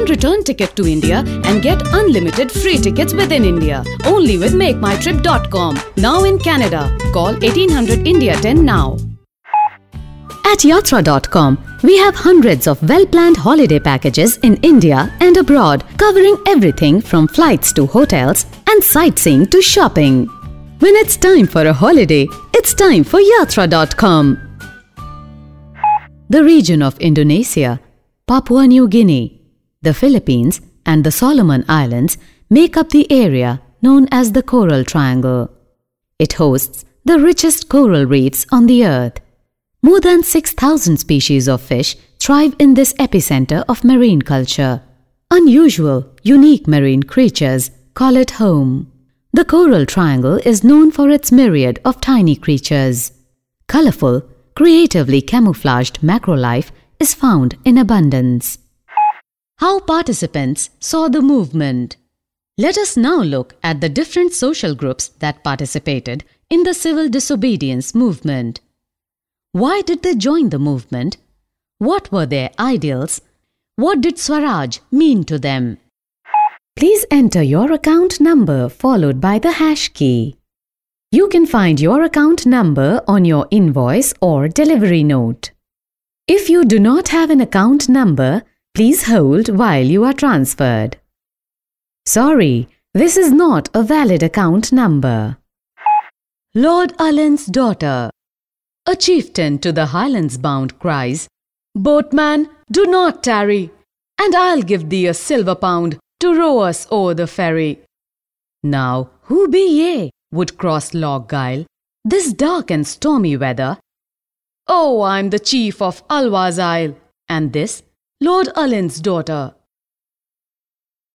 return ticket to India and get unlimited free tickets within India. Only with MakeMyTrip.com. Now in Canada. Call 1800 India 10 now. At Yatra.com, we have hundreds of well-planned holiday packages in India and abroad, covering everything from flights to hotels and sightseeing to shopping. When it's time for a holiday, it's time for Yatra.com. The region of Indonesia, Papua New Guinea, the Philippines and the Solomon Islands make up the area known as the Coral Triangle. It hosts the richest coral reefs on the earth. More than 6,000 species of fish thrive in this epicenter of marine culture. Unusual, unique marine creatures call it home. The Coral Triangle is known for its myriad of tiny creatures. Colorful, creatively camouflaged macrolife is found in abundance. How participants saw the movement. Let us now look at the different social groups that participated in the civil disobedience movement. Why did they join the movement? What were their ideals? What did Swaraj mean to them? Please enter your account number followed by the hash key. You can find your account number on your invoice or delivery note. If you do not have an account number, please hold while you are transferred. Sorry, this is not a valid account number. Lord Ullin's daughter. A chieftain to the Highlands bound cries, "Boatman, do not tarry, and I'll give thee a silver pound to row us o'er the ferry." Now, who be ye would cross Loch Gyle this dark and stormy weather? "Oh, I'm the chief of Alwa's Isle, and this Lord Ullin's daughter."